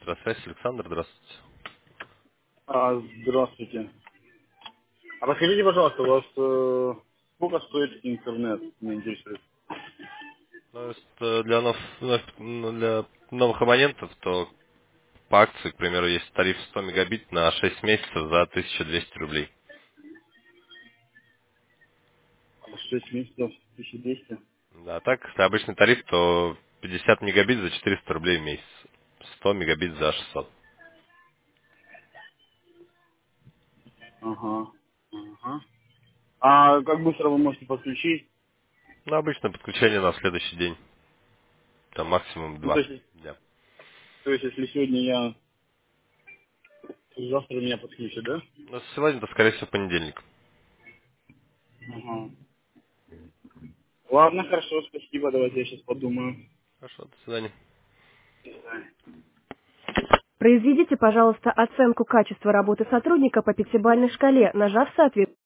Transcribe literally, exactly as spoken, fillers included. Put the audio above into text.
Электросвязь, Александр, здравствуйте. А, здравствуйте. А подскажите, пожалуйста, у вас э, сколько стоит интернет? Меня интересует. Ну, если для, нов- нов- ну, для новых абонентов, то по акции, к примеру, есть тариф сто мегабит на шесть месяцев за тысячу двести рублей. шесть месяцев, тысяча двести. Да, а так, если обычный тариф, то пятьдесят мегабит за четыреста рублей в месяц. сто мегабит за шестьсот. Ага. Ага. А как быстро вы можете подключить? Ну, обычное подключение на следующий день. Там максимум Ну, то два есть, дня. то есть, если сегодня я, то завтра меня подключат, да? Но сегодня-то, скорее всего, понедельник. Ага. Ладно, хорошо, спасибо, давайте я сейчас подумаю. Хорошо, до свидания. Произведите, пожалуйста, оценку качества работы сотрудника по пятибалльной шкале, нажав соответствующий